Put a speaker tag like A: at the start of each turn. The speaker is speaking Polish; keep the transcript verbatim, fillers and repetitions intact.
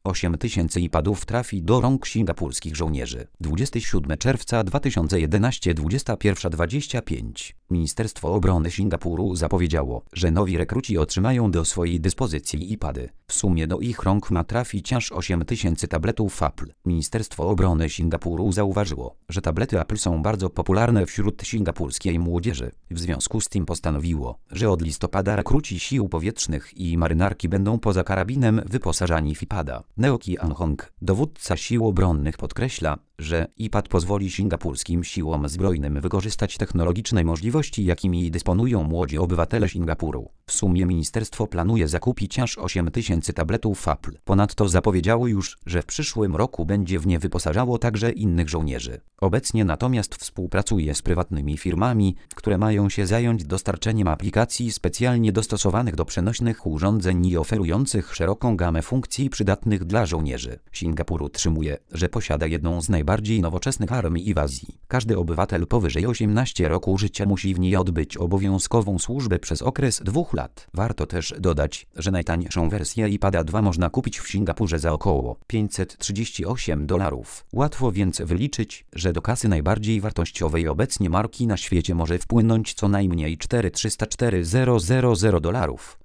A: osiem tysięcy iPadów trafi do rąk singapurskich żołnierzy. dwudziestego siódmego czerwca dwa tysiące jedenastego, dwudziesta pierwsza dwadzieścia pięć. Ministerstwo Obrony Singapuru zapowiedziało, że nowi rekruci otrzymają do swojej dyspozycji iPady. W sumie do ich rąk ma trafić aż osiem tysięcy tabletów Apple. Ministerstwo Obrony Singapuru zauważyło, że tablety Apple są bardzo popularne wśród singapurskiej młodzieży. W związku z tym postanowiło, że od listopada rekruci sił powietrznych i marynarki będą poza karabinem wyposażani w iPada. Neo Kian Hong, dowódca sił obronnych, podkreśla, że iPad pozwoli singapurskim siłom zbrojnym wykorzystać technologiczne możliwości, jakimi dysponują młodzi obywatele Singapuru. W sumie ministerstwo planuje zakupić aż osiem tysięcy tabletów Apple. Ponadto zapowiedziało już, że w przyszłym roku będzie w nie wyposażało także innych żołnierzy. Obecnie natomiast współpracuje z prywatnymi firmami, które mają się zająć dostarczeniem aplikacji specjalnie dostosowanych do przenośnych urządzeń i oferujących szeroką gamę funkcji przydatnych dla żołnierzy. Singapur utrzymuje, że posiada jedną z najbardziej nowoczesnych armii w Azji. Każdy obywatel powyżej osiemnastu roku życia musi w niej odbyć obowiązkową służbę przez okres dwóch lat. Warto też dodać, że najtańszą wersję iPada dwa można kupić w Singapurze za około pięćset trzydzieści osiem dolarów. Łatwo więc wyliczyć, że do kasy najbardziej wartościowej obecnie marki na świecie może wpłynąć co najmniej cztery tysiące trzysta cztery tysiące dolarów.